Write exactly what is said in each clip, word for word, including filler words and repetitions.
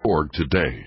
org today.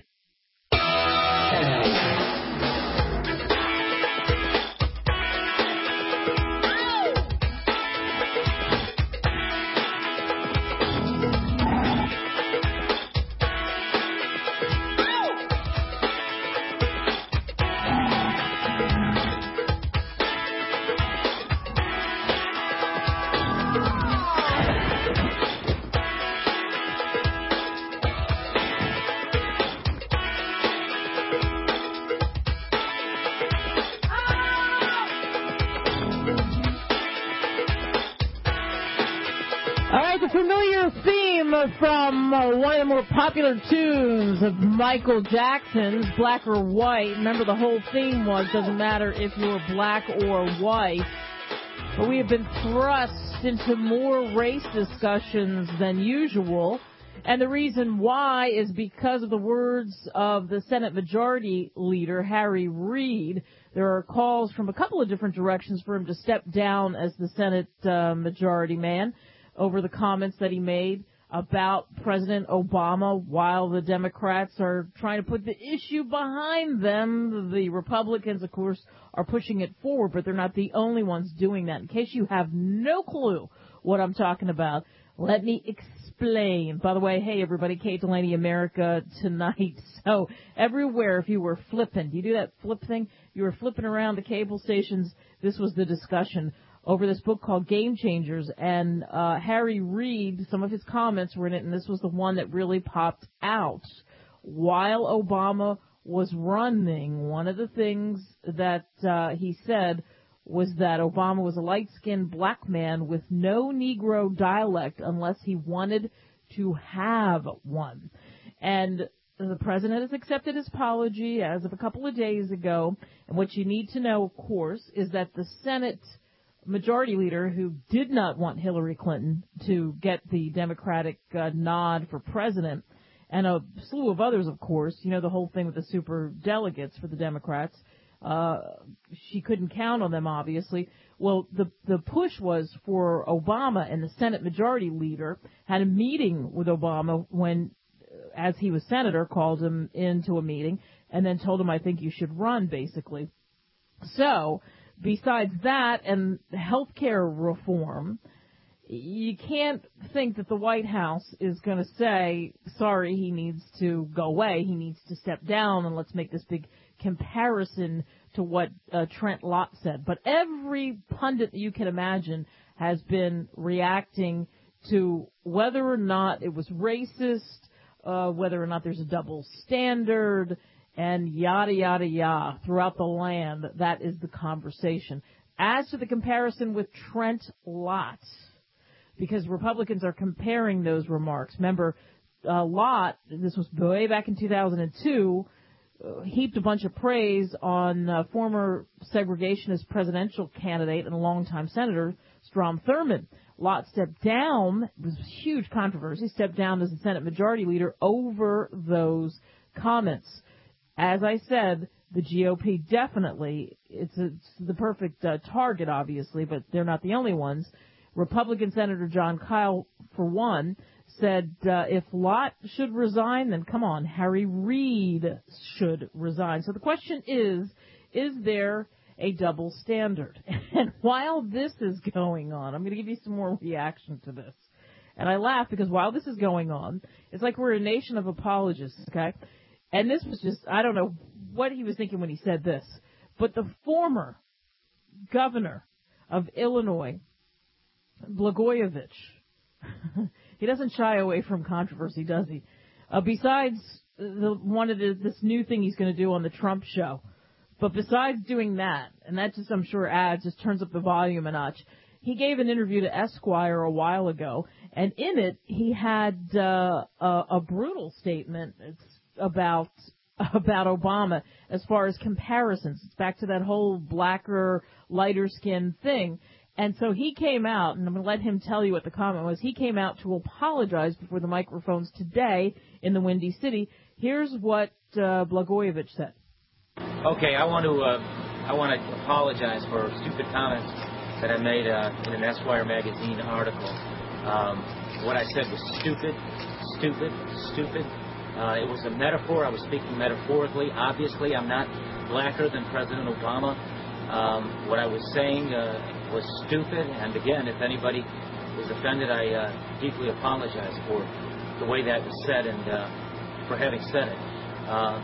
From uh, one of the more popular tunes of Michael Jackson's, Black or White. Remember, the whole theme was, doesn't matter if you're black or white. But we have been thrust into more race discussions than usual. And the reason why is because of the words of the Senate Majority Leader, Harry Reid. There are calls from a couple of different directions for him to step down as the Senate uh, Majority Man over the comments that he made about President Obama while the Democrats are trying to put the issue behind them. The Republicans, of course, are pushing it forward, but they're not the only ones doing that. In case you have no clue what I'm talking about, let me explain. By the way, hey, everybody, Kate Delaney, America Tonight. So everywhere, if you were flipping, do you do that flip thing? You were flipping around the cable stations. This was the discussion over this book called Game Changers, and uh, Harry Reid, some of his comments were in it, and this was the one that really popped out. While Obama was running, one of the things that uh, he said was that Obama was a light-skinned black man with no Negro dialect unless he wanted to have one. And the president has accepted his apology as of a couple of days ago, and what you need to know, of course, is that the Senate Majority Leader, who did not want Hillary Clinton to get the Democratic uh, nod for president, and a slew of others, of course, you know, the whole thing with the super delegates for the Democrats, uh, she couldn't count on them, obviously. Well, the the push was for Obama, and the Senate Majority Leader had a meeting with Obama when, as he was senator, called him into a meeting and then told him, I think you should run, basically. So, besides that and health care reform, you can't think that the White House is going to say, sorry, he needs to go away, he needs to step down, and let's make this big comparison to what uh, Trent Lott said. But every pundit that you can imagine has been reacting to whether or not it was racist, uh, whether or not there's a double standard, and yada, yada, yada, throughout the land. That is the conversation. As to the comparison with Trent Lott, because Republicans are comparing those remarks. Remember, uh, Lott, this was way back in two thousand two, uh, heaped a bunch of praise on uh, former segregationist presidential candidate and a longtime senator, Strom Thurmond. Lott stepped down. It was a huge controversy. Stepped down as the Senate Majority Leader over those comments. As I said, the G O P definitely, it's, a, it's the perfect uh, target, obviously, but they're not the only ones. Republican Senator John Kyle, for one, said uh, if Lott should resign, then come on, Harry Reid should resign. So the question is, is there a double standard? And while this is going on, I'm going to give you some more reaction to this. And I laugh because while this is going on, it's like we're a nation of apologists, okay? And this was just, I don't know what he was thinking when he said this, but the former governor of Illinois, Blagojevich, he doesn't shy away from controversy, does he? Uh, besides the, one of the, this new thing he's going to do on the Trump show, but besides doing that, and that just, I'm sure, adds, just turns up the volume a notch, he gave an interview to Esquire a while ago, and in it, he had uh, a, a brutal statement. It's about about Obama as far as comparisons. It's back to that whole blacker, lighter skin thing. And so he came out, and I'm going to let him tell you what the comment was. He came out to apologize before the microphones today in the Windy City. Here's what uh, Blagojevich said. Okay, I want to uh, I want to apologize for stupid comments that I made uh, in an Esquire magazine article. Um, what I said was stupid, stupid, stupid. Uh, it was a metaphor. I was speaking metaphorically. Obviously, I'm not blacker than President Obama. Um, what I was saying uh, was stupid. And again, if anybody is offended, I uh, deeply apologize for the way that was said and uh, for having said it. Uh,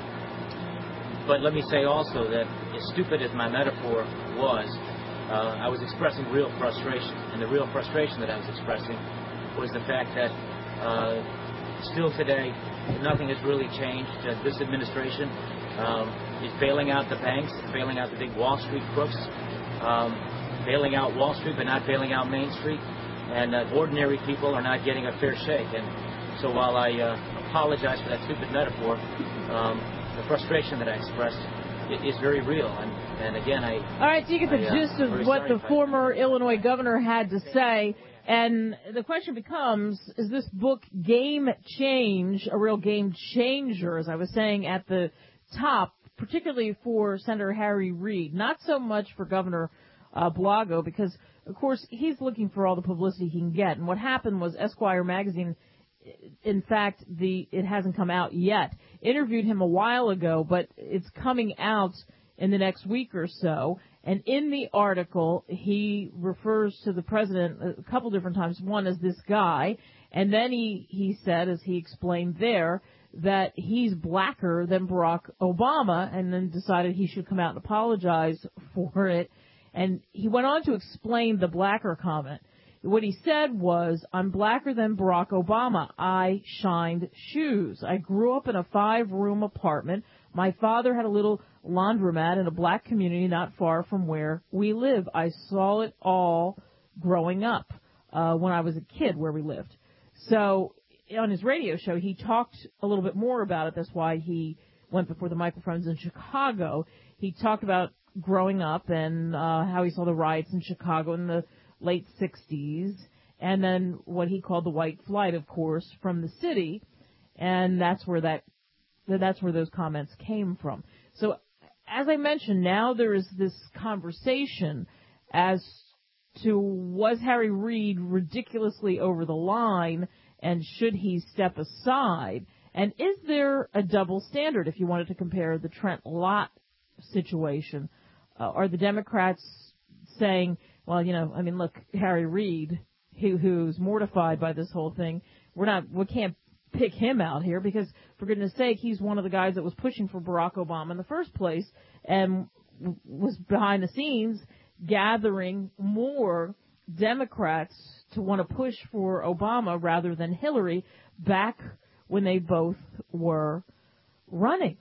but let me say also that as stupid as my metaphor was, uh, I was expressing real frustration. And the real frustration that I was expressing was the fact that uh, still today, nothing has really changed. Uh, this administration um, is bailing out the banks, bailing out the big Wall Street crooks, um, bailing out Wall Street but not bailing out Main Street, and uh, ordinary people are not getting a fair shake. And so while I uh, apologize for that stupid metaphor, um, the frustration that I expressed is very real. And, and again, I... All right, so you get the I, uh, gist of what the former Illinois governor had to say. And the question becomes, is this book Game Change a real game changer, as I was saying at the top, particularly for Senator Harry Reid? Not so much for Governor uh, Blago, because, of course, he's looking for all the publicity he can get. And what happened was Esquire magazine, in fact, the it hasn't come out yet, interviewed him a while ago, but it's coming out in the next week or so. And in the article, he refers to the president a couple different times. One as this guy, and then he, he said, as he explained there, that he's blacker than Barack Obama, and then decided he should come out and apologize for it. And he went on to explain the blacker comment. What he said was, I'm blacker than Barack Obama. I shined shoes. I grew up in a five-room apartment. My father had a little laundromat in a black community not far from where we live. I saw it all growing up uh, when I was a kid where we lived. So on his radio show, he talked a little bit more about it. That's why he went before the microphones in Chicago. He talked about growing up and uh, how he saw the riots in Chicago in the late sixties, and then what he called the white flight, of course, from the city, and that's where that that's where those comments came from. So, as I mentioned, now there is this conversation as to, was Harry Reid ridiculously over the line, and should he step aside? And is there a double standard if you wanted to compare the Trent Lott situation? Uh, are the Democrats saying, well, you know, I mean, look, Harry Reid, who, who's mortified by this whole thing, we're not, we can't pick him out here because, for goodness sake, he's one of the guys that was pushing for Barack Obama in the first place and was behind the scenes gathering more Democrats to want to push for Obama rather than Hillary back when they both were running.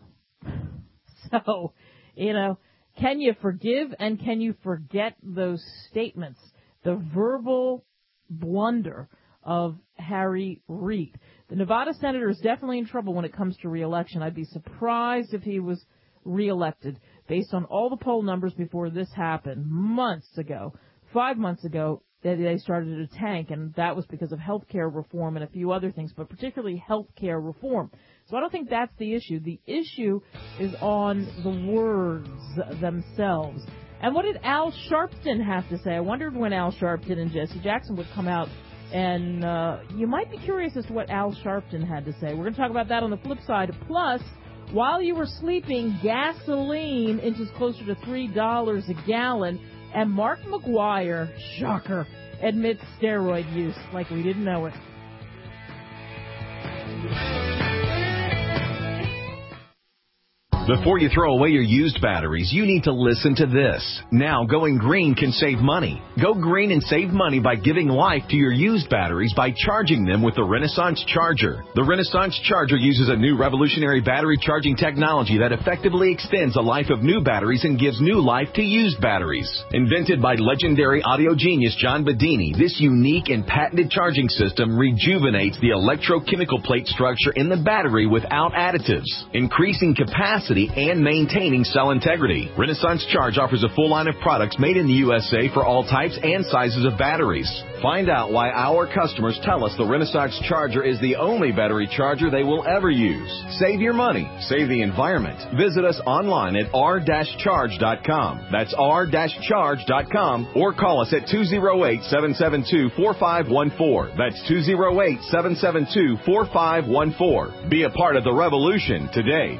So, you know, can you forgive and can you forget those statements? The verbal blunder of Harry Reid. The Nevada senator is definitely in trouble when it comes to re-election. I'd be surprised if he was re-elected based on all the poll numbers before this happened months ago. Five months ago, they started to tank, and that was because of health care reform and a few other things, but particularly health care reform. So I don't think that's the issue. The issue is on the words themselves. And what did Al Sharpton have to say? I wondered when Al Sharpton and Jesse Jackson would come out, and uh, you might be curious as to what Al Sharpton had to say. We're going to talk about that on the flip side. Plus, while you were sleeping, gasoline inches closer to three dollars a gallon, and Mark McGuire, shocker, admits steroid use like we didn't know it. Before you throw away your used batteries, you need to listen to this. Now, going green can save money. Go green and save money by giving life to your used batteries by charging them with the Renaissance Charger. The Renaissance Charger uses a new revolutionary battery charging technology that effectively extends the life of new batteries and gives new life to used batteries. Invented by legendary audio genius John Bedini, this unique and patented charging system rejuvenates the electrochemical plate structure in the battery without additives, increasing capacity reliability and maintaining cell integrity. Renaissance Charge offers a full line of products made in the U S A for all types and sizes of batteries. Find out why our customers tell us the Renaissance Charger is the only battery charger they will ever use. Save your money. Save the environment. Visit us online at r dash charge dot com. That's r dash charge dot com or call us at two oh eight, seven seven two, four five one four. That's two oh eight, seven seven two, four five one four. Be a part of the revolution today.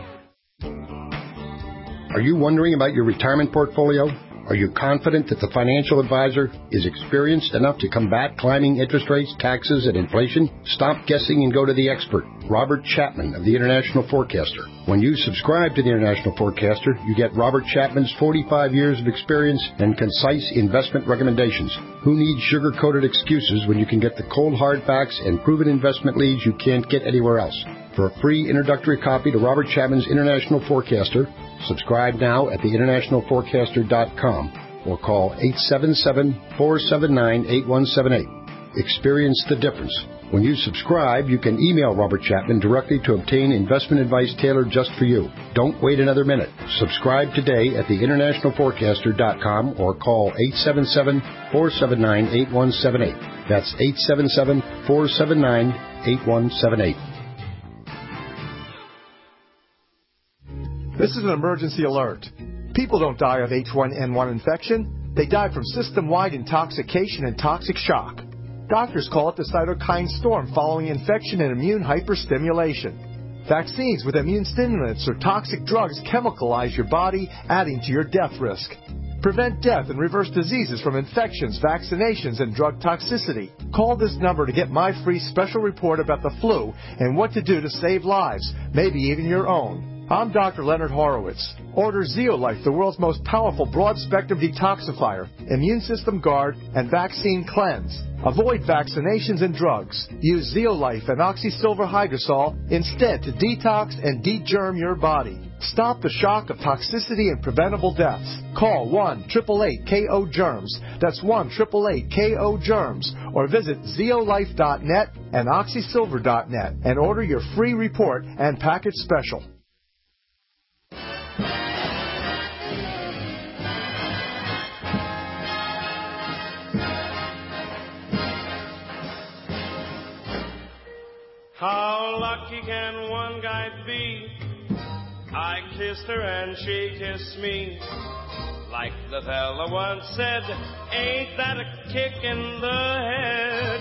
Are you wondering about your retirement portfolio? Are you confident that the financial advisor is experienced enough to combat climbing interest rates, taxes, and inflation? Stop guessing and go to the expert, Robert Chapman of the International Forecaster. When you subscribe to the International Forecaster, you get Robert Chapman's forty-five years of experience and concise investment recommendations. Who needs sugar-coated excuses when you can get the cold hard facts and proven investment leads you can't get anywhere else? For a free introductory copy to Robert Chapman's International Forecaster, subscribe now at the international forecaster dot com or call eight seven seven, four seven nine, eight one seven eight. Experience the difference. When you subscribe, you can email Robert Chapman directly to obtain investment advice tailored just for you. Don't wait another minute. Subscribe today at the international forecaster dot com or call eight seven seven, four seven nine, eight one seven eight. That's eight seven seven, four seven nine, eight one seven eight. This is an emergency alert. People don't die of H one N one infection. They die from system-wide intoxication and toxic shock. Doctors call it the cytokine storm following infection and immune hyperstimulation. Vaccines with immune stimulants or toxic drugs chemicalize your body, adding to your death risk. Prevent death and reverse diseases from infections, vaccinations, and drug toxicity. Call this number to get my free special report about the flu and what to do to save lives, maybe even your own. I'm Doctor Leonard Horowitz. Order Zeolife, the world's most powerful broad-spectrum detoxifier, immune system guard, and vaccine cleanse. Avoid vaccinations and drugs. Use Zeolife and Oxysilver Hydrosol instead to detox and de-germ your body. Stop the shock of toxicity and preventable deaths. Call one, eight eight eight, K O, germs. That's one, eight eight eight, K O, germs. Or visit zeolife dot net and oxysilver dot net and order your free report and package special. How lucky can one guy be? I kissed her and she kissed me. Like the fella once said, ain't that a kick in the head?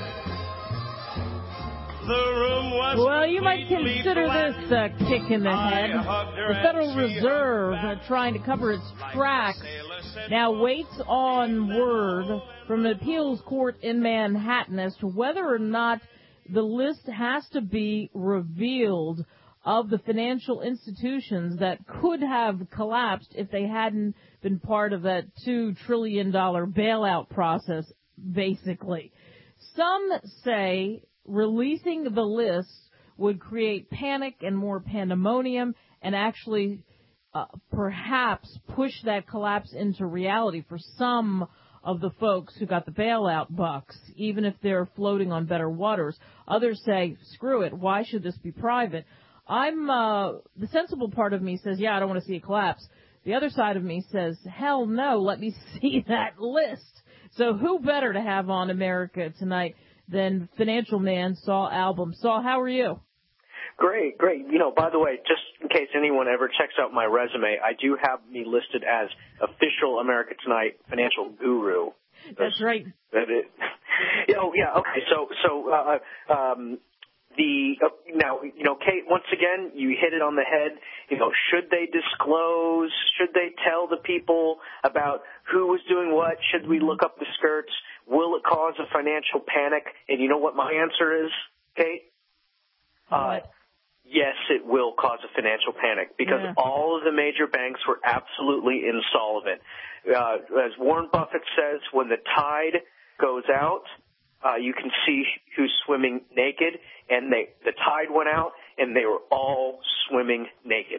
The room was well, you might consider black. this a kick in the head. The Federal Reserve uh, trying to cover its tracks now waits on word from an appeals court in Manhattan as to whether or not the list has to be revealed of the financial institutions that could have collapsed if they hadn't been part of that two trillion dollars bailout process, basically. Some say releasing the list would create panic and more pandemonium and actually uh, perhaps push that collapse into reality for some of the folks who got the bailout bucks, even if they're floating on better waters. Others say, screw it, why should this be private? I'm, uh, the sensible part of me says, yeah, I don't want to see it collapse. The other side of me says, hell no, let me see that list. So who better to have on America Tonight than Financial Man Saul Albom? Saul, how are you? Great, great. You know, by the way, just in case anyone ever checks out my resume, I do have me listed as official America Tonight financial guru. That's, That's right. That it. Oh, yeah. Okay. So, so, uh, um, the uh, now, you know, Kate. Once again, you hit it on the head. You know, should they disclose? Should they tell the people about who was doing what? Should we look up the skirts? Will it cause a financial panic? And you know what my answer is, Kate? What? Uh, Yes, it will cause a financial panic because yeah. all of the major banks were absolutely insolvent. Uh, as Warren Buffett says, when the tide goes out, uh, you can see who's swimming naked, and they, the tide went out, and they were all swimming naked.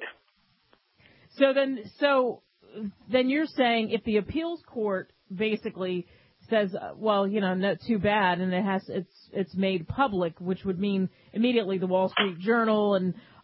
So then, so then you're saying if the appeals court basically says, uh, well, you know, not too bad, and it has it's it's made public, which would mean immediately the Wall Street Journal and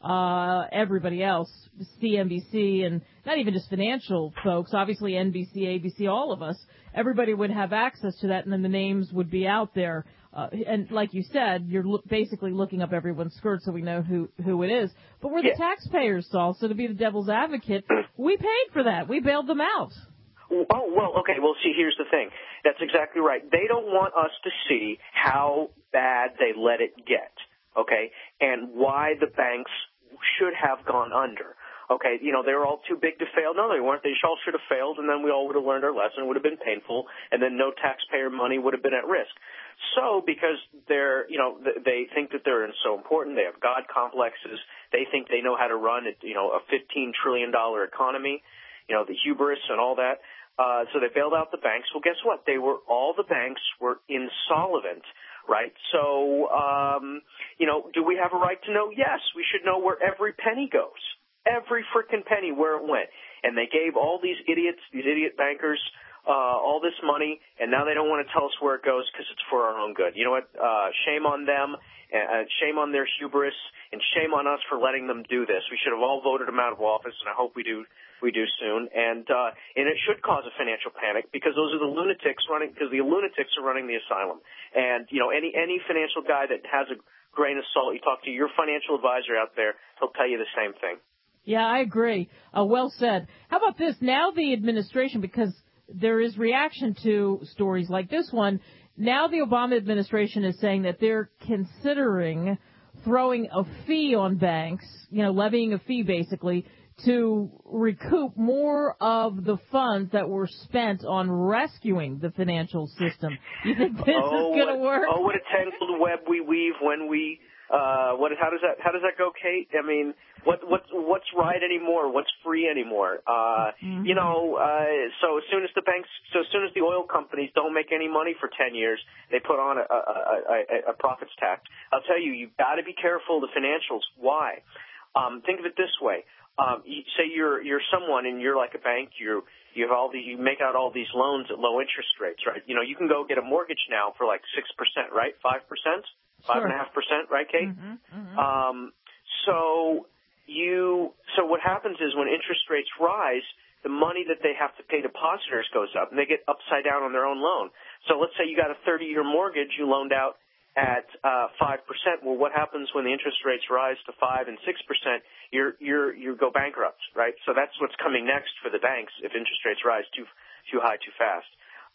uh, everybody else, C N B C, and not even just financial folks, obviously N B C, A B C, all of us, everybody would have access to that, and then the names would be out there. Uh, and like you said, you're lo- basically looking up everyone's skirt so we know who, who it is. But we're yeah. the taxpayers, Saul, so to be the devil's advocate, we paid for that. We bailed them out. Oh, well, okay. Well, see, here's the thing. That's exactly right. They don't want us to see how bad they let it get, okay, and why the banks should have gone under. Okay, you know, they were all too big to fail. No, they weren't. They all should have failed, and then we all would have learned our lesson. It would have been painful, and then no taxpayer money would have been at risk. So because they're, you know, they think that they're so important, they have God complexes, they think they know how to run, you know, a fifteen trillion dollars economy, you know, the hubris and all that. Uh, so they bailed out the banks. Well, guess what? They were, all the banks were insolvent, right? So, um, you know, do we have a right to know? Yes, we should know where every penny goes. Every frickin' penny where it went. And they gave all these idiots, these idiot bankers, uh, all this money, and now they don't want to tell us where it goes because it's for our own good. You know what? Uh, shame on them, and uh, shame on their hubris, and shame on us for letting them do this. We should have all voted them out of office, and I hope we do we do soon. And uh, and it should cause a financial panic because those are the lunatics running, because the lunatics are running the asylum. And, you know, any any financial guy that has a grain of salt, you talk to your financial advisor out there, he'll tell you the same thing. Yeah, I agree. Uh, well said. How about this? Now the administration, because there is reaction to stories like this one, now the Obama administration is saying that they're considering throwing a fee on banks, you know, levying a fee basically, to recoup more of the funds that were spent on rescuing the financial system. You think this oh, is going to work? Oh, what a tangled web we weave when we uh what how does that how does that go, Kate? I mean, what what's what's right anymore? What's free anymore? Uh mm-hmm. You know, uh so as soon as the banks so as soon as the oil companies don't make any money for ten years, they put on a a, a, a profits tax. I'll tell you, you've got to be careful of the financials. Why? Um think of it this way. Um you, say you're you're someone and you're like a bank, you're you have all these, you make out all these loans at low interest rates, right? You know, you can go get a mortgage now for like six percent, right? Five percent? Five Sure. and a half percent, right, Kate? Mm-hmm, mm-hmm. Um, so you, so what happens is when interest rates rise, the money that they have to pay depositors goes up, and they get upside down on their own loan. So let's say you got a thirty-year mortgage you loaned out at uh, five percent. Well, what happens when the interest rates rise to five and six percent? You're you're you go bankrupt, right? So that's what's coming next for the banks if interest rates rise too too high too fast.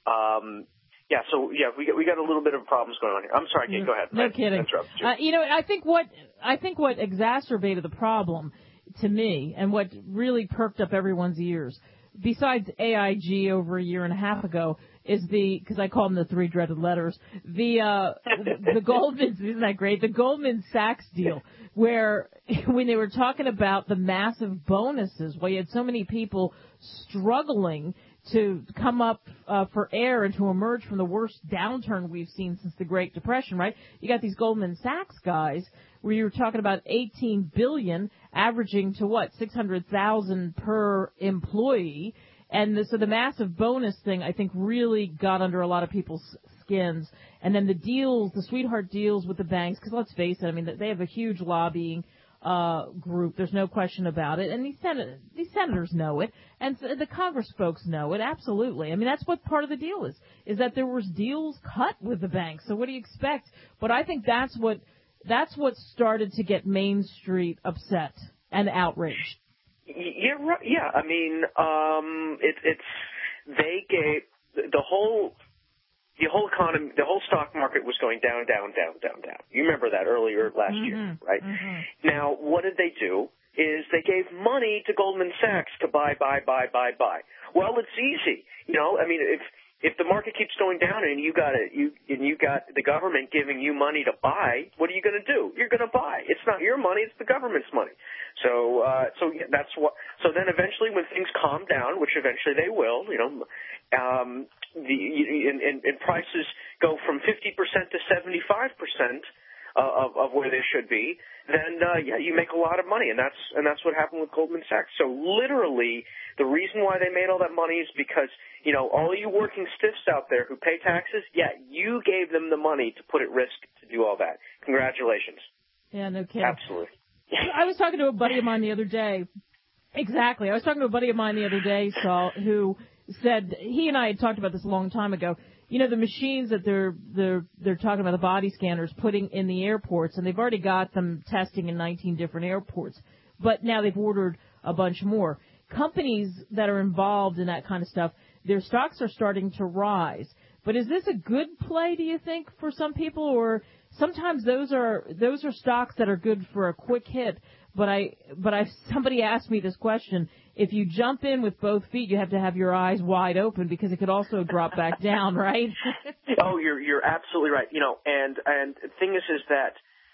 Um, Yeah, so yeah, we got we got a little bit of problems going on here. I'm sorry, Kate. Go ahead. No I kidding. You. Uh, you know, I think what I think what exacerbated the problem to me, and what really perked up everyone's ears, besides A I G over a year and a half ago, is the, because I call them the three dreaded letters, the uh, the, the Goldman, isn't that great? The Goldman Sachs deal, where when they were talking about the massive bonuses, well, you had so many people struggling to come up uh, for air and to emerge from the worst downturn we've seen since the Great Depression, right? You got these Goldman Sachs guys where you were talking about eighteen billion dollars averaging to what, six hundred thousand dollars per employee. And the, so the massive bonus thing, I think, really got under a lot of people's skins. And then the deals, the sweetheart deals with the banks, because let's face it, I mean, they have a huge lobbying uh group. There's no question about it. And these, sen- these senators know it. And the Congress folks know it, absolutely. I mean, that's what part of the deal is, is that there was deals cut with the banks. So what do you expect? But I think that's what that's what started to get Main Street upset and outraged. Yeah, right. Yeah, I mean, um, it, it's they gave the, the whole the whole economy, the whole stock market was going down, down, down, down, down. You remember that earlier last mm-hmm. year, right? Mm-hmm. Now, what did they do? Is they gave money to Goldman Sachs to buy, buy, buy, buy, buy. Well, it's easy, you know. I mean, if if the market keeps going down and you got it, you and you got the government giving you money to buy, what are you going to do? You're going to buy. It's not your money; it's the government's money. So, uh, so yeah, that's what. So then, eventually, when things calm down, which eventually they will, you know, um, the and, and, and prices go from fifty percent to seventy-five percent. Of, of where they should be, then uh, yeah, you make a lot of money, and that's and that's what happened with Goldman Sachs. So literally, the reason why they made all that money is because, you know, all you working stiffs out there who pay taxes, yeah, you gave them the money to put at risk to do all that. Congratulations. Yeah, no kidding. Absolutely. I was talking to a buddy of mine the other day. Exactly. I was talking to a buddy of mine the other day, Saul, who said, he and I had talked about this a long time ago. You know, the machines that they're, they're, they're talking about, the body scanners putting in the airports, and they've already got them testing in nineteen different airports, but now they've ordered a bunch more. Companies that are involved in that kind of stuff, their stocks are starting to rise. But is this a good play, do you think, for some people? Or sometimes those are those are stocks that are good for a quick hit. But I but I somebody asked me this question. If you jump in with both feet, you have to have your eyes wide open because it could also drop back down, right? Oh, you're you're absolutely right. You know, and and the thing is is that,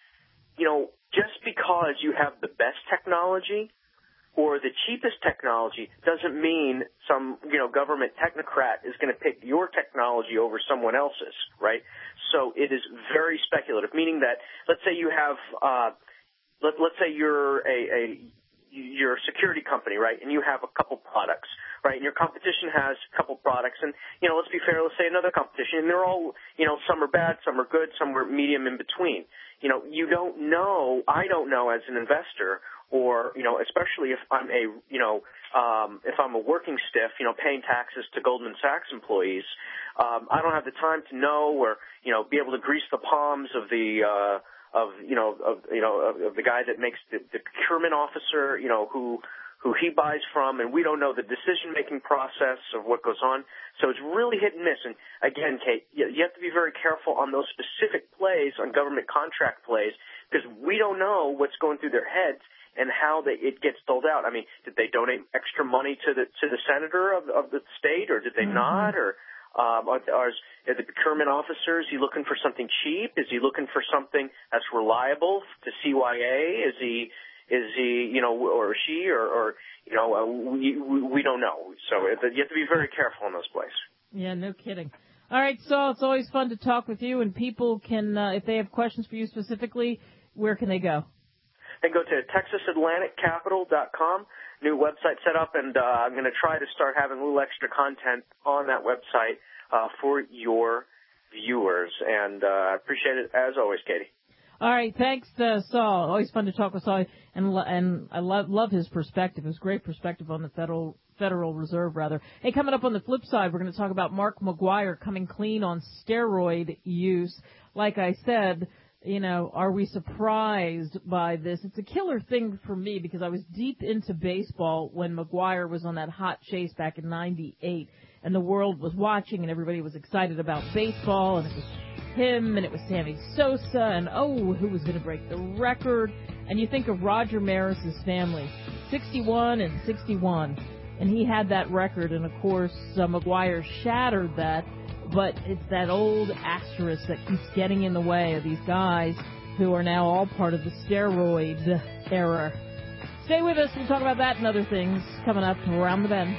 you know, just because you have the best technology or the cheapest technology doesn't mean some, you know, government technocrat is going to pick your technology over someone else's, right? So it is very speculative, meaning that, let's say you have, uh, let, let's say you're a, a, you're a security company, right, and you have a couple products, right, and your competition has a couple products, and, you know, let's be fair, let's say another competition, and they're all, you know, some are bad, some are good, some are medium in between. You know, you don't know, I don't know as an investor, or, you know, especially if I'm a, you know, um, if I'm a working stiff, you know, paying taxes to Goldman Sachs employees, um, I don't have the time to know or, you know, be able to grease the palms of the, uh, of, you know, of, you know, of, of the guy that makes the, the procurement officer, you know, who, who he buys from, and we don't know the decision-making process of what goes on. So it's really hit and miss. And again, Kate, you have to be very careful on those specific plays, on government contract plays, because we don't know what's going through their heads and how they, it gets doled out. I mean, did they donate extra money to the to the senator of, of the state, or did they mm-hmm. not? Or um, are, are, are the procurement officer, is he looking for something cheap? Is he looking for something that's reliable to C Y A? Is he is he you know or she or, or you know uh, we, we we don't know. So you have to be very careful in those places. Yeah, no kidding. All right, Saul, it's always fun to talk with you, and people can, uh, if they have questions for you specifically, where can they go? And go to texas atlantic capital dot com, new website set up, and uh, I'm going to try to start having a little extra content on that website uh, for your viewers. And uh, I appreciate it, as always, Katie. All right, thanks, uh, Saul. Always fun to talk with Saul, and and I love love his perspective. His great perspective on the Federal Federal Reserve, rather. Hey, coming up on the flip side, we're going to talk about Mark McGwire coming clean on steroid use. Like I said, you know, are we surprised by this? It's a killer thing for me because I was deep into baseball when McGwire was on that hot chase back in ninety-eight, and the world was watching and everybody was excited about baseball, and it was him and it was Sammy Sosa, and oh, who was going to break the record? And you think of Roger Maris's family, sixty-one and sixty-one, and he had that record, and of course uh, McGwire shattered that. But it's that old asterisk that keeps getting in the way of these guys who are now all part of the steroid era. Stay with us. We'll talk about that and other things coming up around the bend.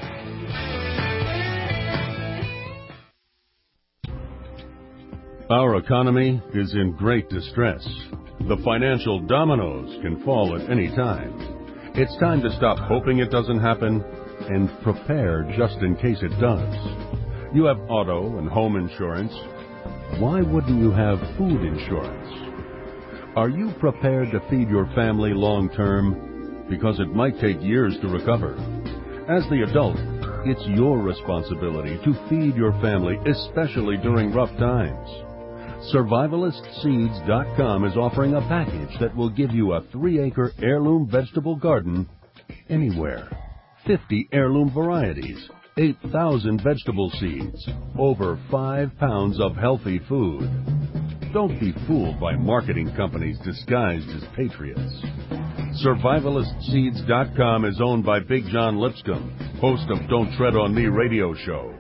Our economy is in great distress. The financial dominoes can fall at any time. It's time to stop hoping it doesn't happen and prepare just in case it does. You have auto and home insurance. Why wouldn't you have food insurance? Are you prepared to feed your family long term? Because it might take years to recover. As the adult, it's your responsibility to feed your family, especially during rough times. Survivalist Seeds dot com is offering a package that will give you a three-acre heirloom vegetable garden anywhere. fifty heirloom varieties, eight thousand vegetable seeds, over five pounds of healthy food. Don't be fooled by marketing companies disguised as patriots. Survivalist Seeds dot com is owned by Big John Lipscomb, host of Don't Tread on Me radio show.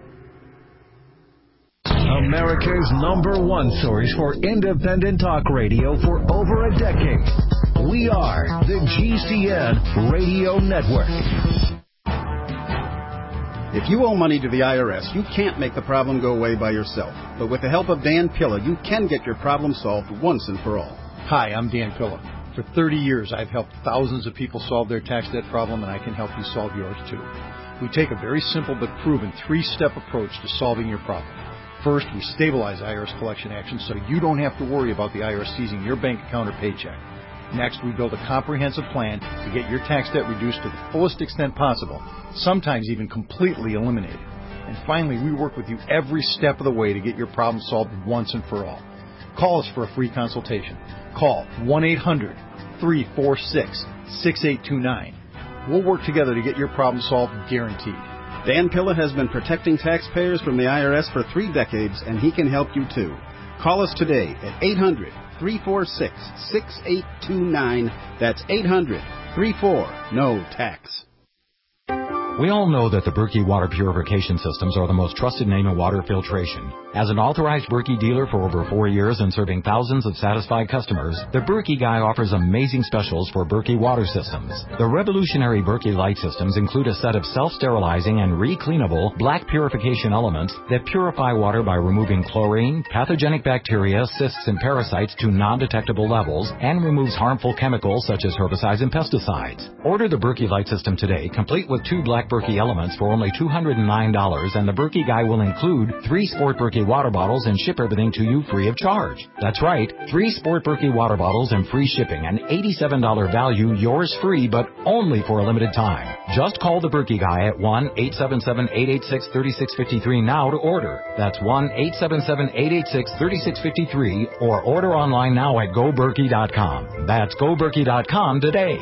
America's number one source for independent talk radio for over a decade. We are the G C N Radio Network. If you owe money to the I R S, you can't make the problem go away by yourself. But with the help of Dan Pilla, you can get your problem solved once and for all. Hi, I'm Dan Pilla. For thirty years, I've helped thousands of people solve their tax debt problem, and I can help you solve yours too. We take a very simple but proven three-step approach to solving your problem. First, we stabilize I R S collection actions so you don't have to worry about the I R S seizing your bank account or paycheck. Next, we build a comprehensive plan to get your tax debt reduced to the fullest extent possible, sometimes even completely eliminated. And finally, we work with you every step of the way to get your problem solved once and for all. Call us for a free consultation. Call one eight hundred, three four six, six eight two nine. We'll work together to get your problem solved, guaranteed. Dan Pilla has been protecting taxpayers from the I R S for three decades, and he can help you too. Call us today at eight hundred, three four six, six eight two nine. That's eight hundred, three four, N O tax. We all know that the Berkey water purification systems are the most trusted name in water filtration. As an authorized Berkey dealer for over four years and serving thousands of satisfied customers, the Berkey Guy offers amazing specials for Berkey water systems. The revolutionary Berkey Light systems include a set of self-sterilizing and re-cleanable black purification elements that purify water by removing chlorine, pathogenic bacteria, cysts, and parasites to non-detectable levels and removes harmful chemicals such as herbicides and pesticides. Order the Berkey Light system today, complete with two black Berkey elements for only two hundred nine dollars, and the Berkey Guy will include three Sport Berkey water bottles and ship everything to you free of charge. That's right, three Sport Berkey water bottles and free shipping, an eighty-seven dollars value, yours free, but only for a limited time. Just call the Berkey Guy at one eight seven seven, eight eight six, three six five three now to order. That's one eight seven seven, eight eight six, three six five three, or order online now at go berkey dot com. That's go berkey dot com today.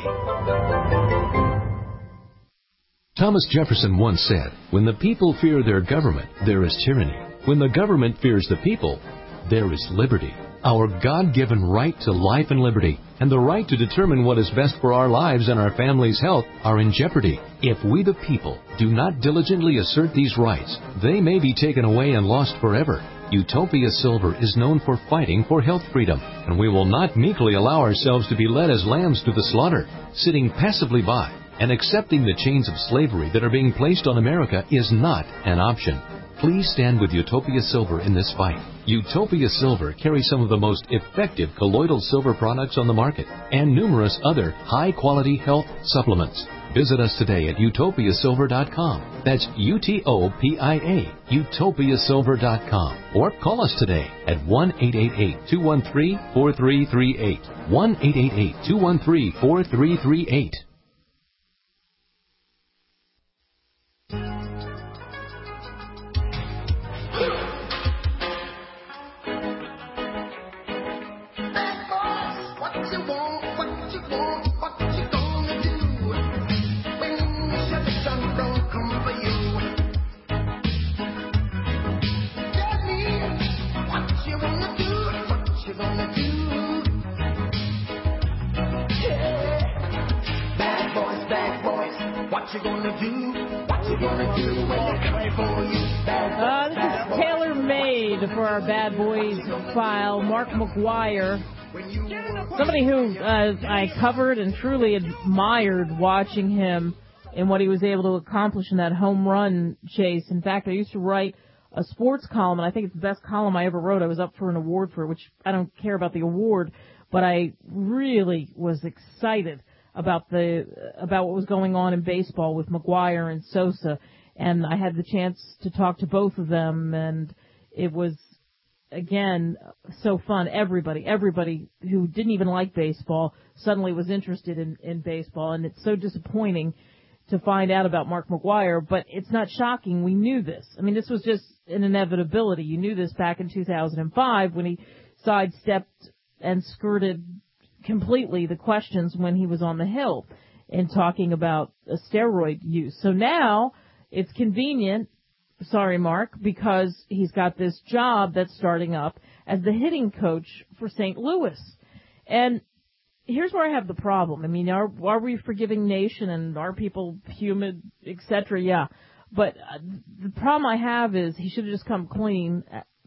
Thomas Jefferson once said, "When the people fear their government, there is tyranny. When the government fears the people, there is liberty." Our God-given right to life and liberty and the right to determine what is best for our lives and our family's health are in jeopardy. If we the people do not diligently assert these rights, they may be taken away and lost forever. Utopia Silver is known for fighting for health freedom, and we will not meekly allow ourselves to be led as lambs to the slaughter, sitting passively by. And accepting the chains of slavery that are being placed on America is not an option. Please stand with Utopia Silver in this fight. Utopia Silver carries some of the most effective colloidal silver products on the market and numerous other high-quality health supplements. Visit us today at utopia silver dot com. That's U T O P I A, utopia silver dot com. Or call us today at one eight eight eight, two one three, four three three eight. one eight eight eight, two one three, four three three eight. What you gonna do? What you gonna do when they come for you? Uh, this is tailor-made for our Bad Boys file. Mark McGwire, somebody who uh, I covered and truly admired watching him and what he was able to accomplish in that home run chase. In fact, I used to write a sports column, and I think it's the best column I ever wrote. I was up for an award for it, which I don't care about the award, but I really was excited about the about what was going on in baseball with McGwire and Sosa, and I had the chance to talk to both of them, and it was, again, so fun. Everybody, everybody who didn't even like baseball suddenly was interested in, in baseball, and it's so disappointing to find out about Mark McGwire, but it's not shocking. We knew this. I mean, this was just an inevitability. You knew this back in two thousand five when he sidestepped and skirted completely the questions when he was on the Hill and talking about a steroid use. So now it's convenient, sorry, Mark, because he's got this job that's starting up as the hitting coach for Saint Louis. And here's where I have the problem. I mean, are, are we a forgiving nation and are people humid, et cetera? Yeah. But uh, the problem I have is he should have just come clean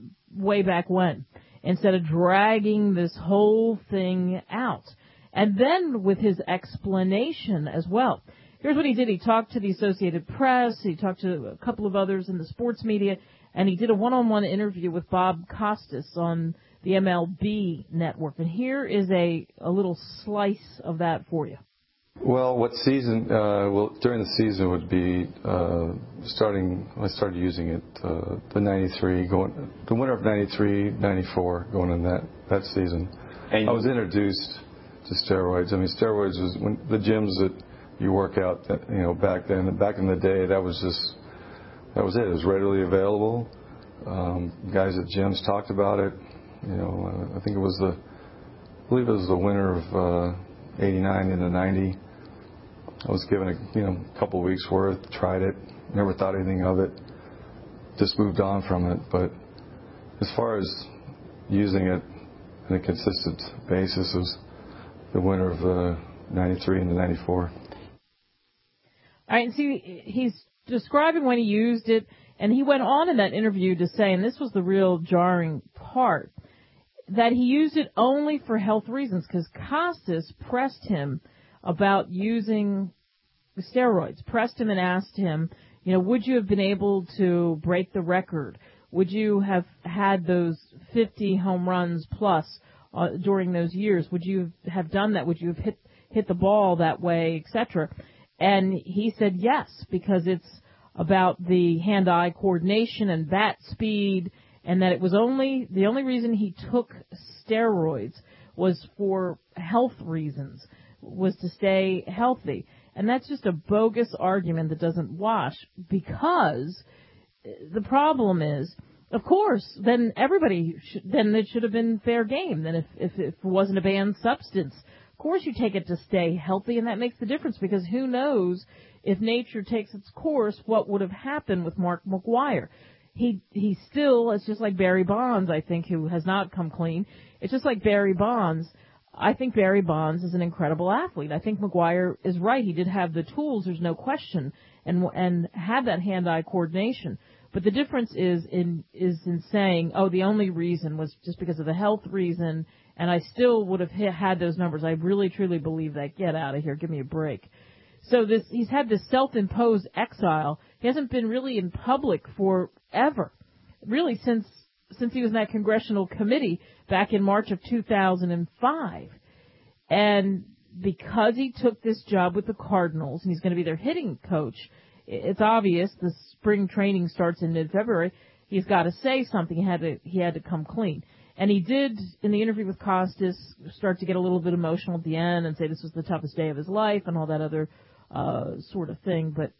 way back when, instead of dragging this whole thing out. And then with his explanation as well. Here's what he did. He talked to the Associated Press. He talked to a couple of others in the sports media. And he did a one-on-one interview with Bob Costas on the M L B network. And here is a, a little slice of that for you. Well, what season, uh, well, during the season would be uh, starting, I started using it, uh, the ninety-three, going, the winter of ninety-three, ninety-four, going in that, that season. And I was introduced to steroids. I mean, steroids was when the gyms that you work out, that, you know, back then, back in the day, that was just, that was it. It was readily available. Um, guys at gyms talked about it. You know, uh, I think it was the, I believe it was the winter of uh, eighty-nine into ninety. I was given a, you know, a couple of weeks worth, tried it, never thought anything of it, just moved on from it. But as far as using it on a consistent basis, was the winter of uh, ninety-three into ninety-four. All right, and see, he's describing when he used it, and he went on in that interview to say, and this was the real jarring part, that he used it only for health reasons, because Costas pressed him about using steroids, pressed him and asked him, you know, would you have been able to break the record? Would you have had those fifty home runs plus uh, during those years? Would you have done that? Would you have hit hit the ball that way, et cetera? And he said yes, because it's about the hand-eye coordination and bat speed, and that it was only, the only reason he took steroids was for health reasons, was to stay healthy. And that's just a bogus argument that doesn't wash, because the problem is, of course, then everybody, should, then it should have been fair game. Then if, if, if it wasn't a banned substance, of course you take it to stay healthy, and that makes the difference, because who knows if nature takes its course, what would have happened with Mark McGwire. He he still, it's just like Barry Bonds, I think, who has not come clean. It's just like Barry Bonds. I think Barry Bonds is an incredible athlete. I think McGwire is right. He did have the tools, there's no question, and and had that hand-eye coordination. But the difference is in is in saying, oh, the only reason was just because of the health reason, and I still would have had those numbers. I really, truly believe that. Get out of here. Give me a break. So this, he's had this self-imposed exile. He hasn't been really in public forever, really since since he was in that congressional committee back in March of two thousand five. And because he took this job with the Cardinals, and he's going to be their hitting coach, it's obvious the spring training starts in mid-February. He's got to say something. He had to he had to come clean. And he did, in the interview with Costas, start to get a little bit emotional at the end and say this was the toughest day of his life and all that other uh sort of thing. But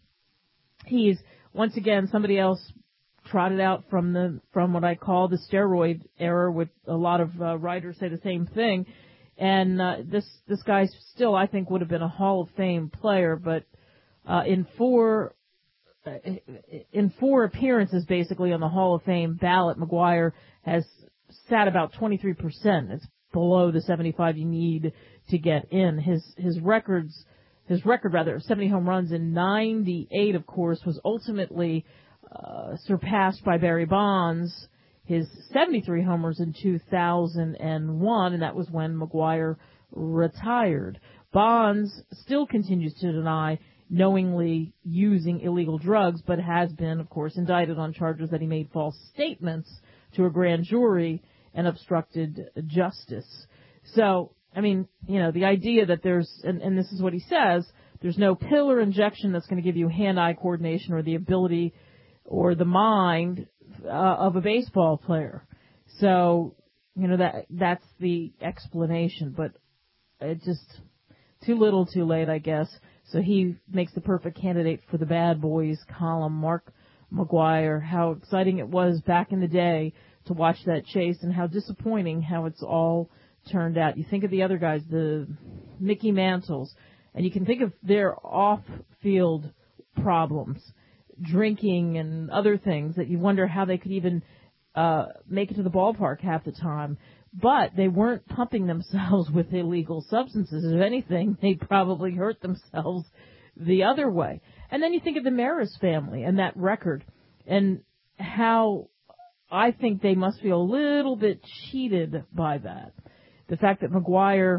he's, once again, somebody else trotted out from the from what I call the steroid era, with a lot of uh, writers say the same thing. And uh, this this guy still, I think, would have been a Hall of Fame player, but uh, in four uh, in four appearances, basically on the Hall of Fame ballot, McGwire has sat about twenty-three percent. It's below the seventy-five you need to get in. His his records, his record rather, seventy home runs in ninety-eight, of course, was ultimately uh, surpassed by Barry Bonds, his seventy-three homers in two thousand one, and that was when McGwire retired. Bonds still continues to deny knowingly using illegal drugs, but has been, of course, indicted on charges that he made false statements to a grand jury and obstructed justice. So, I mean, you know, the idea that there's, and, and this is what he says, there's no pill or injection that's going to give you hand-eye coordination or the ability or the mind uh, of a baseball player. So, you know, that that's the explanation, but it just, too little, too late, I guess. So he makes the perfect candidate for the Bad Boys column. Mark McGwire, how exciting it was back in the day to watch that chase, and how disappointing how it's all turned out. You think of the other guys, the Mickey Mantles, and you can think of their off-field problems, drinking and other things that you wonder how they could even uh make it to the ballpark half the time. But they weren't pumping themselves with illegal substances. If anything, they probably hurt themselves the other way. And then you think of the Maris family and that record, and how I think they must feel a little bit cheated by that. The fact that McGwire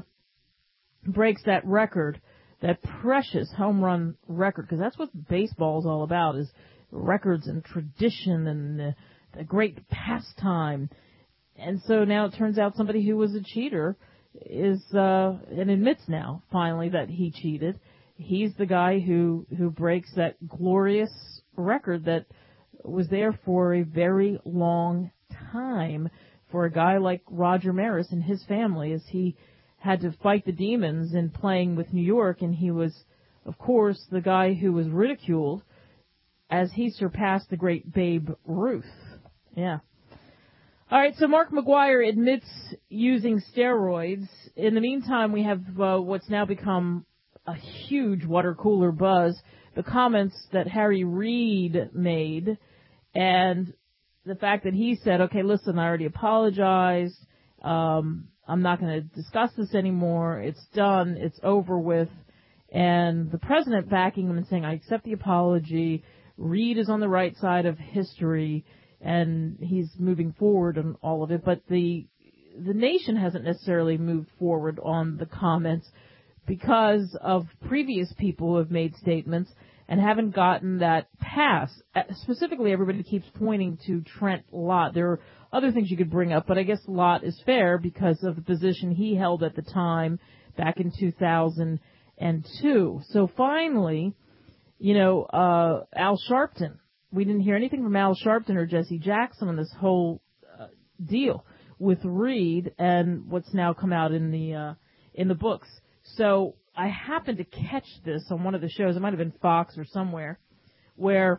breaks that record, that precious home run record, because that's what baseball is all about, is records and tradition and the, the great pastime. And so now it turns out somebody who was a cheater is, uh, and admits now, finally, that he cheated. He's the guy who, who breaks that glorious record that was there for a very long time for a guy like Roger Maris and his family, as he had to fight the demons in playing with New York, and he was, of course, the guy who was ridiculed as he surpassed the great Babe Ruth. Yeah. All right, so Mark McGwire admits using steroids. In the meantime, we have uh, what's now become a huge water cooler buzz, the comments that Harry Reid made, and the fact that he said, okay, listen, I already apologized. Um, I'm not going to discuss this anymore. It's done. It's over with. And the president backing him and saying, I accept the apology. Reid is on the right side of history, and he's moving forward on all of it. But the the nation hasn't necessarily moved forward on the comments because of previous people who have made statements and haven't gotten that pass. Specifically, everybody keeps pointing to Trent Lott. There are other things you could bring up, but I guess Lott is fair because of the position he held at the time back in two thousand two. So finally, you know, uh, Al Sharpton. We didn't hear anything from Al Sharpton or Jesse Jackson on this whole uh, deal with Reid and what's now come out in the uh, in the books. So I happened to catch this on one of the shows. It might have been Fox or somewhere, where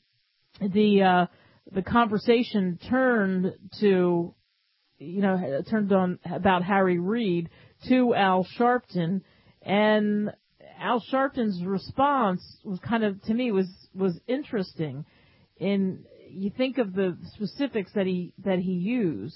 the uh, the conversation turned to, you know, turned on about Harry Reid to Al Sharpton, and Al Sharpton's response was kind of, to me, was was interesting. In you think of the specifics that he that he used,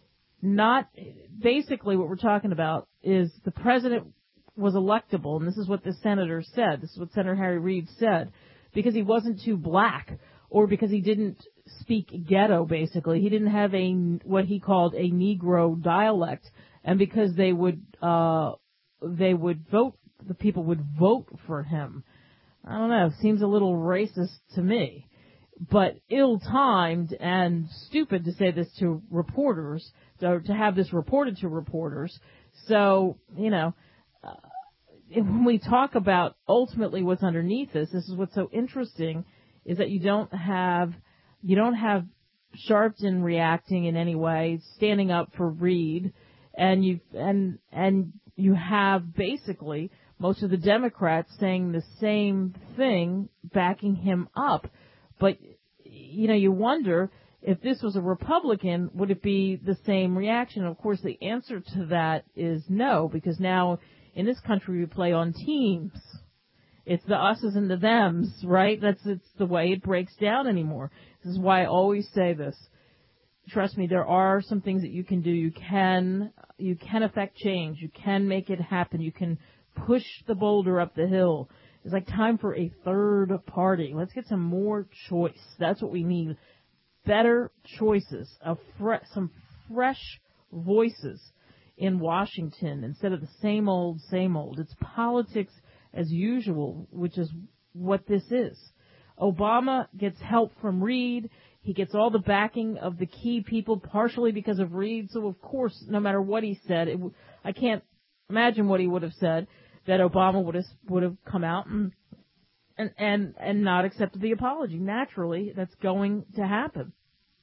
not basically what we're talking about is the president was electable, and this is what the senator said. This is what Senator Harry Reid said, because he wasn't too black, or because he didn't speak ghetto. Basically, he didn't have a what he called a Negro dialect, and because they would uh, they would vote, the people would vote for him. I don't know. Seems a little racist to me, but ill-timed and stupid to say this to reporters, to, to have this reported to reporters. So, you know, uh, when we talk about ultimately what's underneath this, this is what's so interesting, is that you don't have, you don't have Sharpton reacting in any way, standing up for Reid, and you, and, and you have basically most of the Democrats saying the same thing, backing him up. But, you know, you wonder if this was a Republican, would it be the same reaction? Of course, the answer to that is no, because now in this country we play on teams. It's the us's and the them's, right? That's it's the way it breaks down anymore. This is why I always say this. Trust me, there are some things that you can do. You can, you can affect change. You can make it happen. You can push the boulder up the hill. It's like time for a third party. Let's get some more choice. That's what we need. Better choices, a fre- some fresh voices in Washington instead of the same old, same old. It's politics as usual, which is what this is. Obama gets help from Reid. He gets all the backing of the key people, partially because of Reid. So, of course, no matter what he said, it w- I can't imagine what he would have said, that Obama would have would have come out and, and and and not accepted the apology. Naturally, that's going to happen.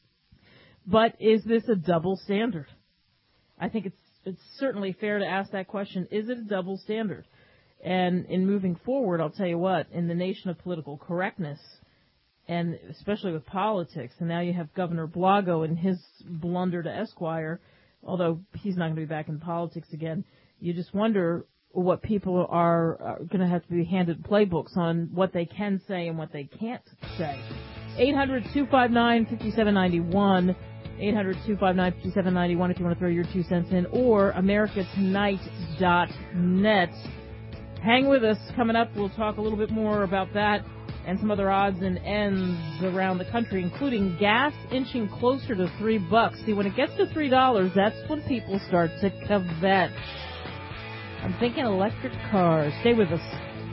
But is this a double standard? I think it's it's certainly fair to ask that question. Is it a double standard? And in moving forward, I'll tell you what, in the nation of political correctness, and especially with politics, and now you have Governor Blago and his blunder to Esquire, although he's not going to be back in politics again, you just wonder what people are, are going to have to be handed playbooks on what they can say and what they can't say. eight hundred two five nine five seven nine one, eight hundred two five nine five seven nine one if you want to throw your two cents in, or america tonight dot net. Hang with us. Coming up, we'll talk a little bit more about that and some other odds and ends around the country, including gas inching closer to three bucks. See, when it gets to three dollars, that's when people start to covet. I'm thinking electric cars. Stay with us.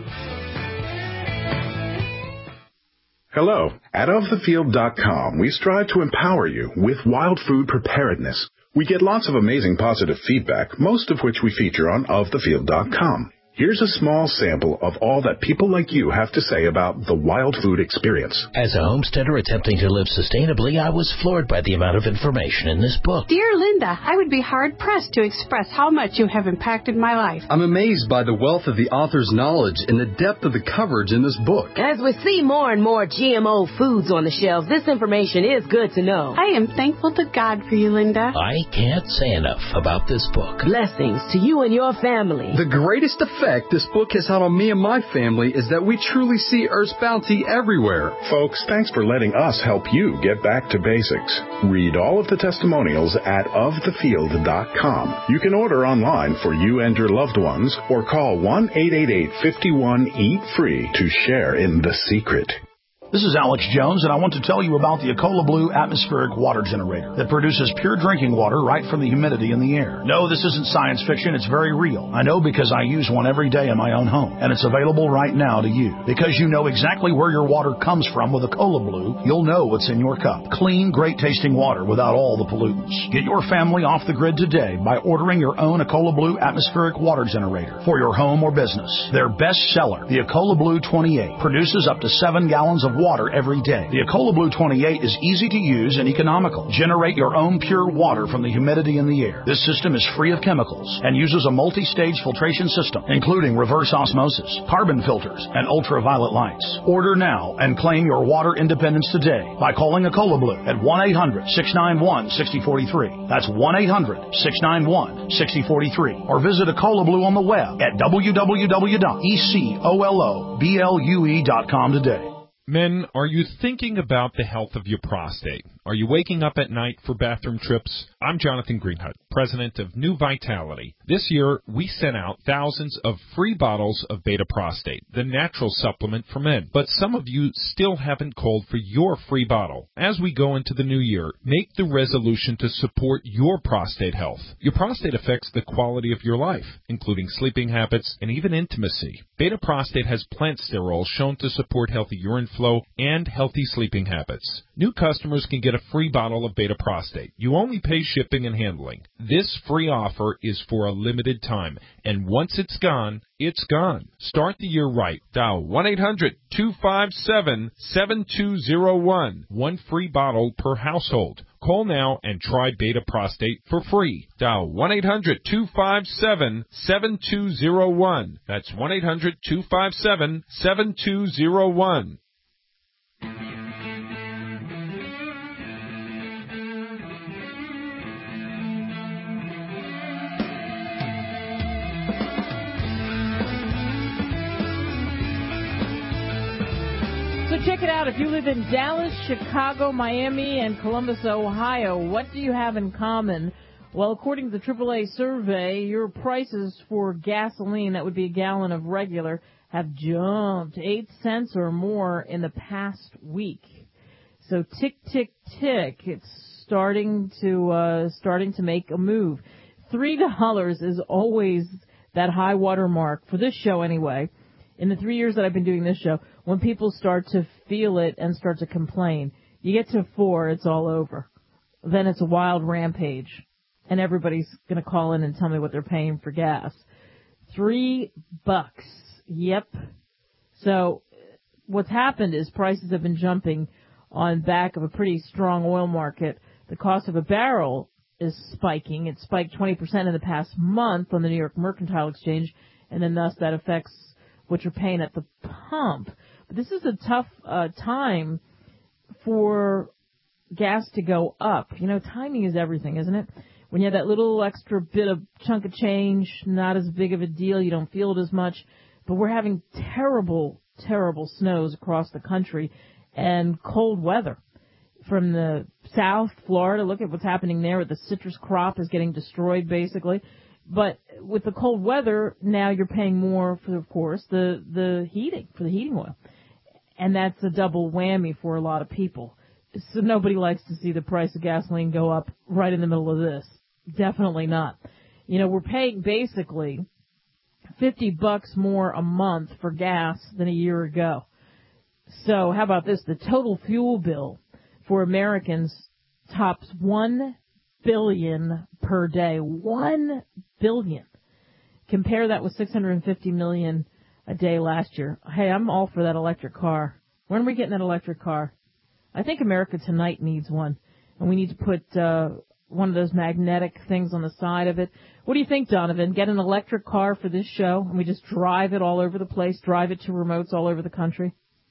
Hello. At of the field dot com, we strive to empower you with wild food preparedness. We get lots of amazing positive feedback, most of which we feature on of the field dot com. Here's a small sample of all that people like you have to say about the Wild Food experience. As a homesteader attempting to live sustainably, I was floored by the amount of information in this book. Dear Linda, I would be hard-pressed to express how much you have impacted my life. I'm amazed by the wealth of the author's knowledge and the depth of the coverage in this book. As we see more and more G M O foods on the shelves, this information is good to know. I am thankful to God for you, Linda. I can't say enough about this book. Blessings to you and your family. The greatest effect this book has had on me and my family is that we truly see Earth's bounty everywhere. Folks, thanks for letting us help you get back to basics. Read all of the testimonials at of the field dot com. You can order online for you and your loved ones or call one eight eight eight, five one, eat free to share in the secret. This is Alex Jones, and I want to tell you about the Ecola Blue atmospheric water generator that produces pure drinking water right from the humidity in the air. No, this isn't science fiction. It's very real. I know because I use one every day in my own home, and it's available right now to you. Because you know exactly where your water comes from with Ecola Blue, you'll know what's in your cup. Clean, great-tasting water without all the pollutants. Get your family off the grid today by ordering your own Ecola Blue atmospheric water generator for your home or business. Their best seller, the Ecola Blue twenty-eight, produces up to seven gallons of water water every day. The Ecola Blue twenty-eight is easy to use and economical. Generate your own pure water from the humidity in the air. This system is free of chemicals and uses a multi-stage filtration system, including reverse osmosis, carbon filters, and ultraviolet lights. Order now and claim your water independence today by calling Ecola Blue at one eight hundred, six nine one, six zero four three. That's one eight hundred, six nine one, six zero four three. Or visit Ecola Blue on the web at w w w dot ecola blue dot com today. Men, are you thinking about the health of your prostate? Are you waking up at night for bathroom trips? I'm Jonathan Greenhut, president of New Vitality. This year, we sent out thousands of free bottles of Beta Prostate, the natural supplement for men. But some of you still haven't called for your free bottle. As we go into the new year, make the resolution to support your prostate health. Your prostate affects the quality of your life, including sleeping habits and even intimacy. Beta Prostate has plant sterols shown to support healthy urine flow and healthy sleeping habits. New customers can get a free bottle of Beta Prostate. You only pay shipping and handling. This free offer is for a limited time, and once it's gone, it's gone. Start the year right. Dial one eight hundred, two five seven, seven two zero one. One free bottle per household. Call now and try Beta Prostate for free. Dial one eight hundred, two five seven, seven two zero one. That's one eight hundred, two five seven, seven two zero one. So check it out. If you live in Dallas, Chicago, Miami, and Columbus, Ohio, what do you have in common? Well, according to the triple A survey, your prices for gasoline, that would be a gallon of regular, have jumped eight cents or more in the past week. So tick, tick, tick. It's starting to uh, starting to make a move. Three dollars is always that high water mark for this show, anyway. In the three years that I've been doing this show, when people start to feel it and start to complain, you get to four, it's all over. Then it's a wild rampage, and everybody's going to call in and tell me what they're paying for gas. Three bucks. Yep. So what's happened is prices have been jumping on back of a pretty strong oil market. The cost of a barrel is spiking. It spiked twenty percent in the past month on the New York Mercantile Exchange, and then thus that affects what you're paying at the pump. But this is a tough uh, time for gas to go up. You know, timing is everything, isn't it? When you have that little extra bit of chunk of change, not as big of a deal, you don't feel it as much. But we're having terrible, terrible snows across the country and cold weather. From the south, Florida, look at what's happening there. The citrus crop is getting destroyed, basically. But with the cold weather, now you're paying more for, of course, the, the heating, for the heating oil. And that's a double whammy for a lot of people. So nobody likes to see the price of gasoline go up right in the middle of this. Definitely not. You know, we're paying basically fifty bucks more a month for gas than a year ago. So how about this? The total fuel bill for Americans tops one billion per day. One billion. Compare that with six hundred fifty million a day last year. Hey, I'm all for that electric car. When are we getting an electric car? I think America Tonight needs one, and we need to put uh, one of those magnetic things on the side of it. What do you think, Donovan? Get an electric car for this show, and we just drive it all over the place, drive it to remotes all over the country?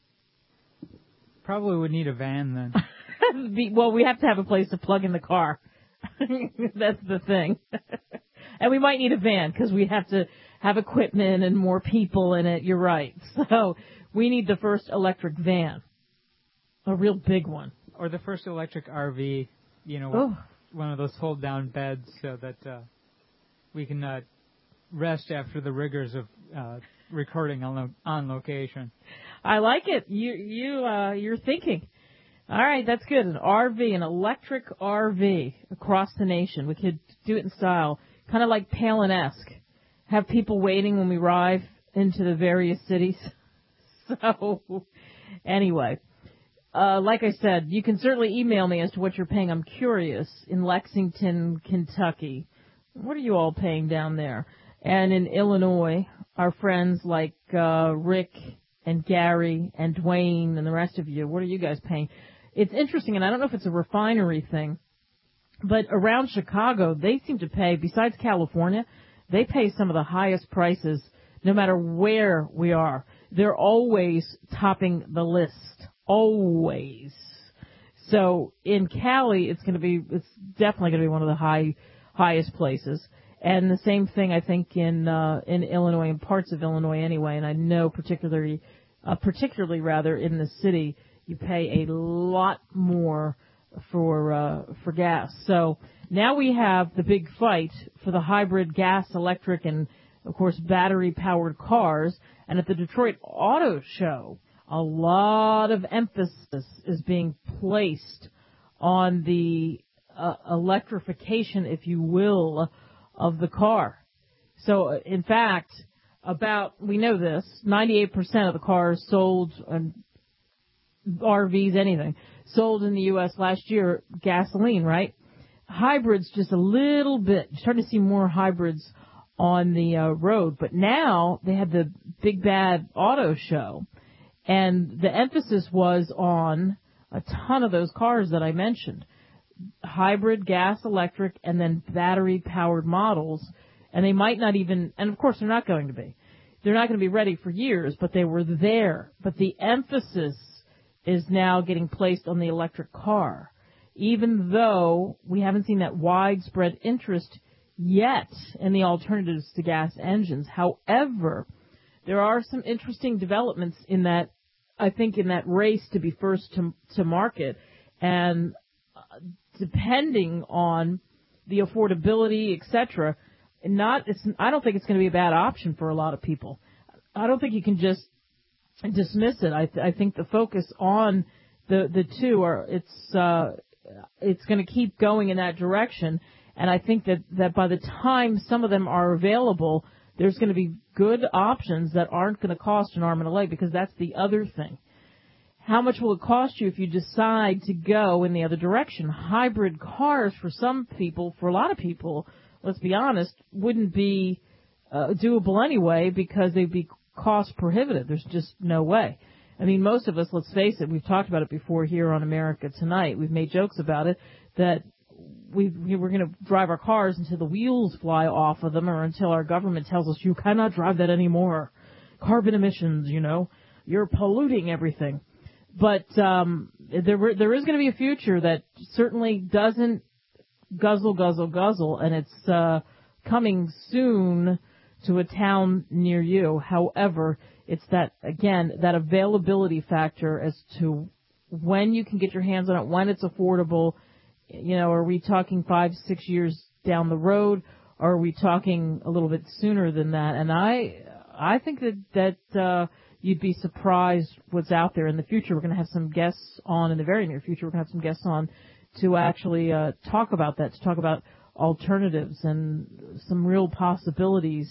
Probably would need a van then. Well, we have to have a place to plug in the car. That's the thing. And we might need a van because we have to have equipment and more people in it. You're right. So we need the first electric van, a real big one. Or the first electric R V, you know, Oh. one of those hold-down beds so that uh, we can uh, rest after the rigors of uh, recording on, lo- on location. I like it. You, you, uh, you're thinking. All right, that's good. An R V, an electric R V across the nation. We could do it in style, kind of like Palin-esque. Have people waiting when we arrive into the various cities. So, anyway, uh, like I said, you can certainly email me as to what you're paying. I'm curious. In Lexington, Kentucky, what are you all paying down there? And in Illinois, our friends like uh, Rick and Gary and Dwayne and the rest of you, what are you guys paying? It's interesting, and I don't know if it's a refinery thing, but around Chicago, they seem to pay, besides California, they pay some of the highest prices no matter where we are. They're always topping the list. Always. So in Cali, it's going to be, it's definitely going to be one of the high, highest places. And the same thing, I think, in uh, in Illinois, in parts of Illinois anyway, and I know particularly, uh, particularly rather in the city, you pay a lot more for uh, for gas. So now we have the big fight for the hybrid gas, electric, and of course battery-powered cars. And at the Detroit Auto Show, a lot of emphasis is being placed on the uh, electrification, if you will, of the car. So, in fact, about, we know this, ninety-eight percent of the cars sold, and R Vs, anything, sold in the U S last year, gasoline, right? Hybrids just a little bit. You're starting to see more hybrids on the uh, road. But now they had the big bad auto show, and the emphasis was on a ton of those cars that I mentioned. Hybrid, gas, electric, and then battery-powered models. And they might not even, and of course they're not going to be. They're not going to be ready for years, but they were there. But the emphasis is now getting placed on the electric car, even though we haven't seen that widespread interest yet in the alternatives to gas engines. However, there are some interesting developments in that, I think, in that race to be first to, to market, and depending on the affordability, et cetera, not, it's, I don't think it's going to be a bad option for a lot of people. I don't think you can just dismiss it. I, th- I think the focus on the the two are it's uh, it's going to keep going in that direction, and I think that, that by the time some of them are available, there's going to be good options that aren't going to cost an arm and a leg, because that's the other thing. How much will it cost you if you decide to go in the other direction? Hybrid cars, for some people, for a lot of people, let's be honest, wouldn't be uh, doable anyway, because they'd be cost prohibitive. There's just no way. I mean, most of us, let's face it, we've talked about it before here on America Tonight. We've made jokes about it, that we we're going to drive our cars until the wheels fly off of them, or until our government tells us you cannot drive that anymore. Carbon emissions, you know, you're polluting everything. But um, there there is going to be a future that certainly doesn't guzzle, guzzle, guzzle, and it's uh, coming soon to a town near you. However, it's that, again, that availability factor as to when you can get your hands on it, when it's affordable. You know, are we talking five, six years down the road, or are we talking a little bit sooner than that? And I I think that, that uh, you'd be surprised what's out there in the future. We're going to have some guests on in the very near future. We're going to have some guests on to actually uh, talk about that, to talk about alternatives and some real possibilities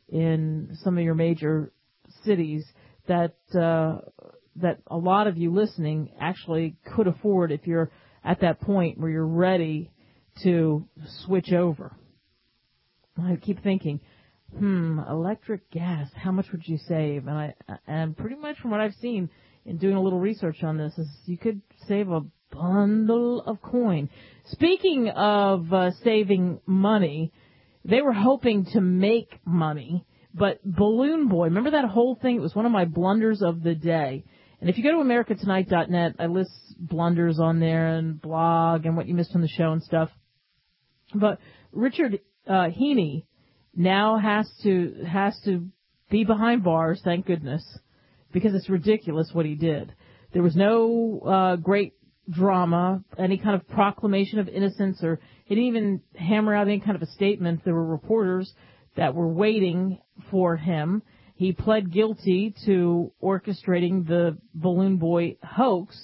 in some of your major cities that uh, that a lot of you listening actually could afford if you're at that point where you're ready to switch over. I keep thinking, Hmm, electric gas. How much would you save? And I, and pretty much from what I've seen in doing a little research on this, is you could save a bundle of coin. Speaking of uh, saving money, they were hoping to make money, but Balloon Boy, remember that whole thing? It was one of my blunders of the day. And if you go to America Tonight dot net, I list blunders on there and blog and what you missed on the show and stuff. But Richard uh, Heaney now has to has to be behind bars, thank goodness, because it's ridiculous what he did. There was no uh, great drama, any kind of proclamation of innocence, or he didn't even hammer out any kind of a statement. There were reporters that were waiting for him. He pled guilty to orchestrating the Balloon Boy hoax,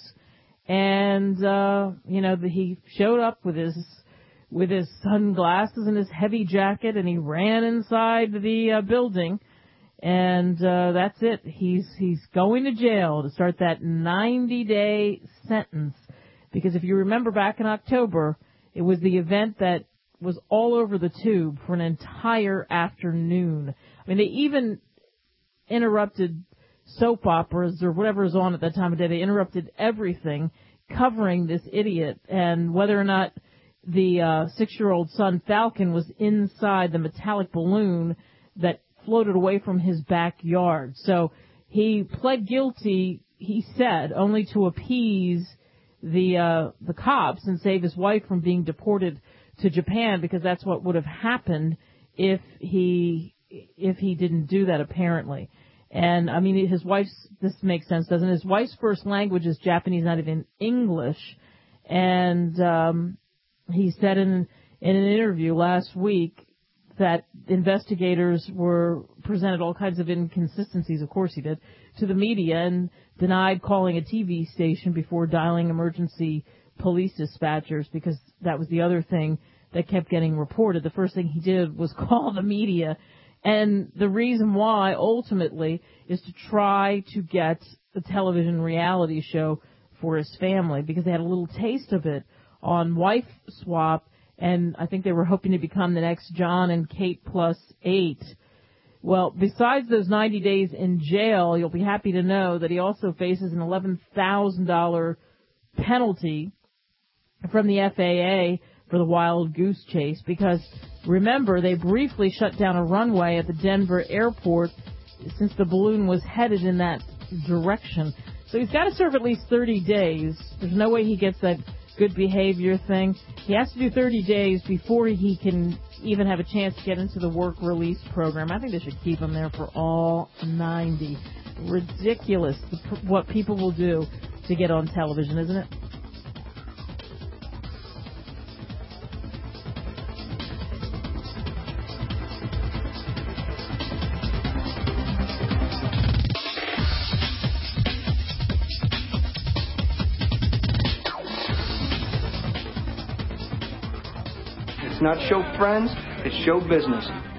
and uh, you know the, he showed up with his with his sunglasses and his heavy jacket, and he ran inside the uh, building, and uh, that's it. He's he's going to jail to start that ninety-day sentence, because if you remember back in October, it was the event that was all over the tube for an entire afternoon. I mean, they even interrupted soap operas or whatever was on at that time of day. They interrupted everything covering this idiot, and whether or not the uh, six-year-old son, Falcon, was inside the metallic balloon that floated away from his backyard. So he pled guilty, he said, only to appease the uh, the cops and save his wife from being deported to Japan, because that's what would have happened if he if he didn't do that, apparently. And, I mean, his wife's, this makes sense, doesn't it? His wife's first language is Japanese, not even English. And um, he said in, in an interview last week that investigators were presented all kinds of inconsistencies, of course he did, to the media, and denied calling a T V station before dialing emergency police dispatchers, because that was the other thing that kept getting reported. The first thing he did was call the media. And the reason why, ultimately, is to try to get a television reality show for his family, because they had a little taste of it on Wife Swap, and I think they were hoping to become the next John and Kate plus eight. Well, besides those ninety days in jail, you'll be happy to know that he also faces an eleven thousand dollars penalty from the F A A for the wild goose chase, because remember, they briefly shut down a runway at the Denver airport since the balloon was headed in that direction. So he's got to serve at least thirty days. There's no way he gets that good behavior thing. He has to do thirty days before he can even have a chance to get into the work release program. I think they should keep him there for all ninety. Ridiculous what people will do to get on television, isn't it? It's not show friends, it's show business.